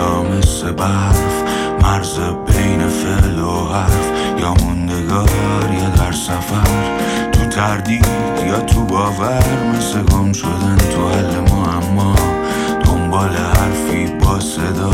یا مثل برف، مرز بین فعل و حرف، یا موندگار یا در سفر، تو تردید یا تو باور، مثل گم شدن تو حل معما، دنبال حرفی با صدا.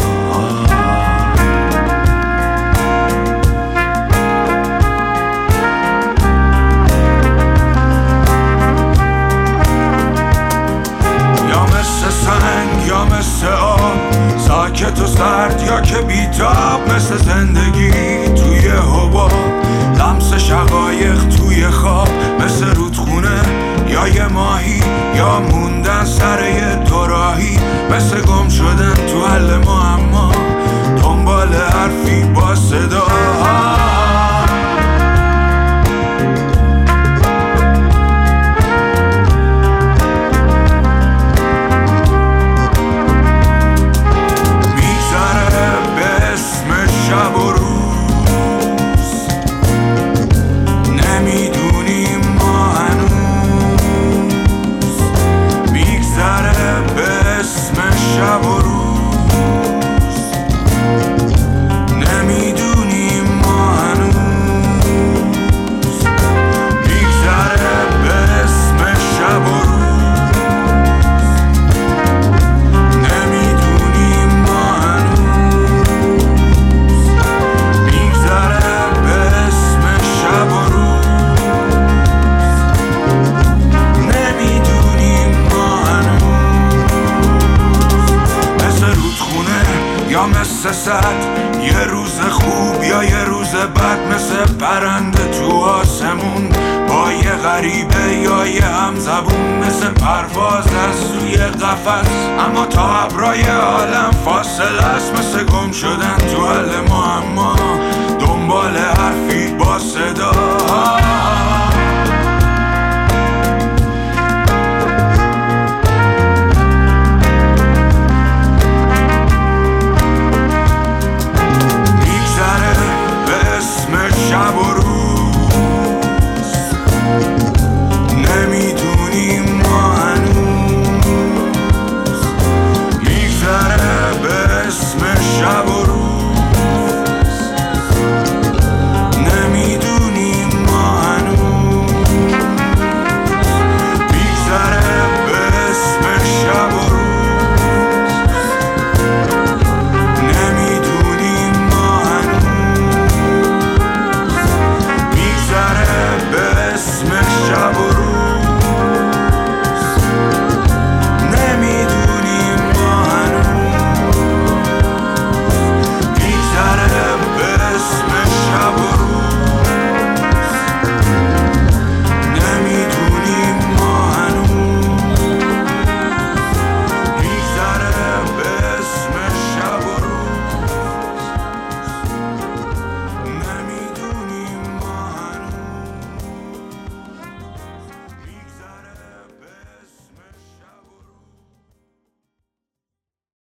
یا مثل آب ساکت و سرد، یا که بیتاب مثل زندگی توی حباب، لمس شقایق توی خواب مثل رودخونه، یا یه ماهی، یا موندن سر یه دوراهی، مثل گم شدن تو حل معما، دنبال حرفی با صدا. یه روز خوب یا یه روز بد، مثل پرنده تو آسمون با یه غریبه یا یه همزبون، مثل پرواز از توی قفس اما تا ابرای عالم فاصله است، مثل گم شدن